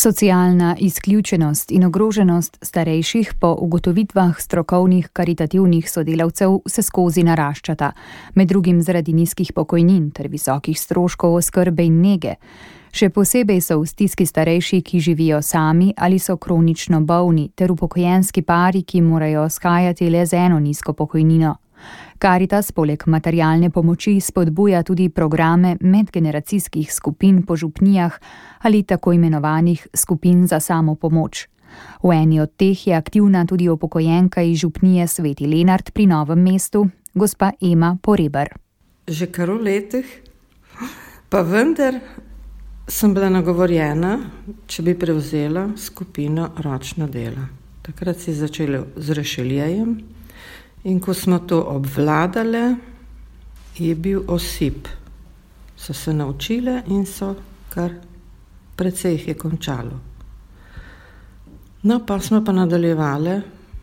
Socialna izključenost in ogroženost starejših po ugotovitvah strokovnih karitativnih sodelavcev se skozi naraščata, med drugim zaradi nizkih pokojnin ter visokih stroškov oskrbe in nege. Še posebej so v stiski starejši, ki živijo sami ali so kronično bolni, ter upokojenski pari, ki morajo shajati le z eno nizko pokojnino. Karitas poleg materialne pomoči spodbuja tudi programe medgeneracijskih skupin po župnijah ali tako imenovanih skupin za samopomoč. V eni od teh je aktivna tudi upokojenka iz župnije Sveti Lenart pri Novem mestu, gospa Ema Porebar. Že kar v letih, pa vendar sem bila nagovorjena, če bi prevzela skupino ročno dela. Takrat si začela z rešeljejem. In ko smo to obvladale, je bil osip. So se naučile in so kar precej jih je končalo. No, pa smo pa nadaljevali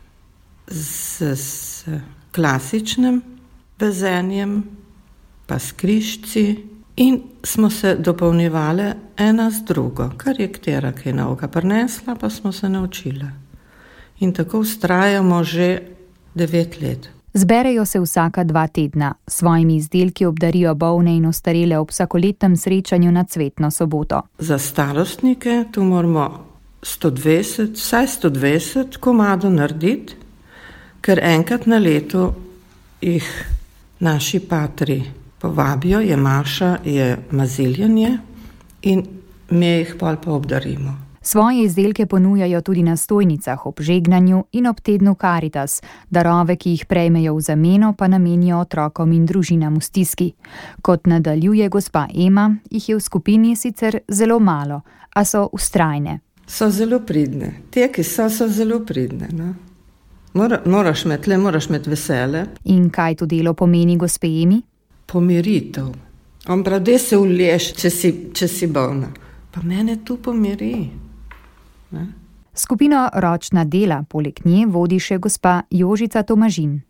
z klasičnim vezenjem, pa s križci in smo se dopolnjevali ena z drugo, kar je katera kaj novega prinesla, pa smo se naučile. In tako vztrajamo že 9 let. Zberejo se vsaka 2 tedna, s svojimi izdelki obdarijo bolne in ostarele ob vsakoletnem srečanju na Cvetno soboto. Za starostnike tu moramo 120, vsaj 120 komadov narediti, ker enkrat na leto jih naši patri povabijo, je maša, je maziljanje in mi jih pol pa obdarimo. Svoje izdelke ponujajo tudi na stojnicah ob žegnanju in ob tednu Karitas, darove, ki jih prejmejo v zameno, pa namenijo otrokom in družinam v stiski. Kot nadaljuje gospa Ema, jih je v skupini sicer zelo malo, a so vztrajne. So zelo pridne. Te, ki so zelo pridne. No? Moraš imeti vesele. In kaj to delo pomeni gospe Emi? Pomiritev. On prav, da se uliješ, če si bolna. Pa mene tu pomiri. Ne? Skupino Ročna dela poleg nje vodi še gospa Jožica Tomažin.